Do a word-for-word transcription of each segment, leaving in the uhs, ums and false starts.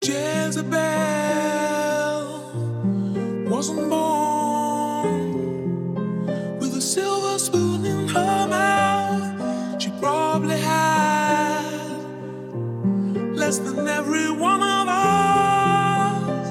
Jezebel wasn't born with a silver spoon in her mouth. She probably had less than every one of us.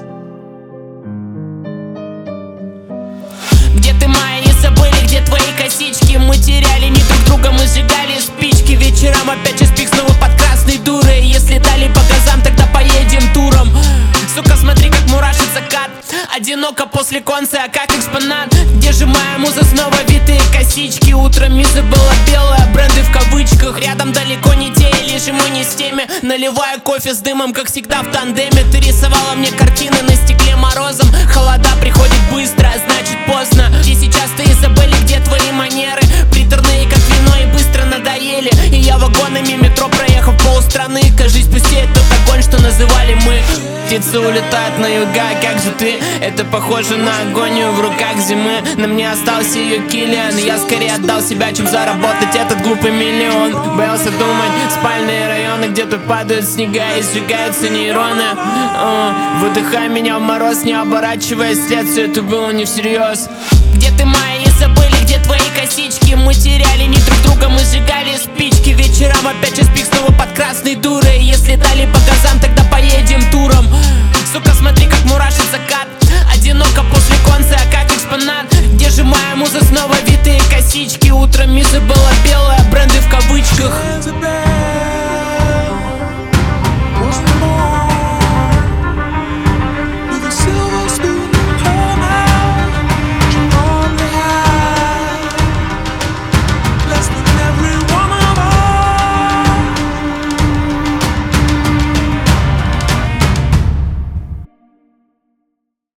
Где ты, моя, не забыли, где твои косички? Мы теряли не друг друга, мы сжигали спички. Вечером опять час пик, снова под красной дурой. Если дали по газам, тогда поедем туром. Сука, смотри, как мурашит закат. Одиноко после конца, как экспонат. Где же моя муза, снова витые косички? Утром миза была белая, бренды в кавычках. Рядом далеко не те, и лишь мы не с теми. Наливаю кофе с дымом, как всегда в тандеме. Ты рисовала мне картины на стекле морозом. Холода приходит быстро, а значит поздно. И сейчас ты забыли, где твои манеры. Приторные, как вино, и быстро надоели. И я вагонами метро проехав полстраны. Кажись, пустеет тот огонь, что называли мы. Птицы улетают на юга, как же ты? Это похоже на агонию в руках зимы. На мне остался ее Киллиан. Я скорее отдал себя, чем заработать этот глупый миллион. Боялся думать, спальные районы, где тут падают снега и сжигаются нейроны. О, выдыхай меня в мороз, не оборачиваясь вслед, все это было не всерьез. Где ты, моя, не забыли, где твои косички? Мы теряли не друг друга, мы сжигали спички. Вечером опять час пик, снова под красной дурой. Если дали по газам, тогда поедем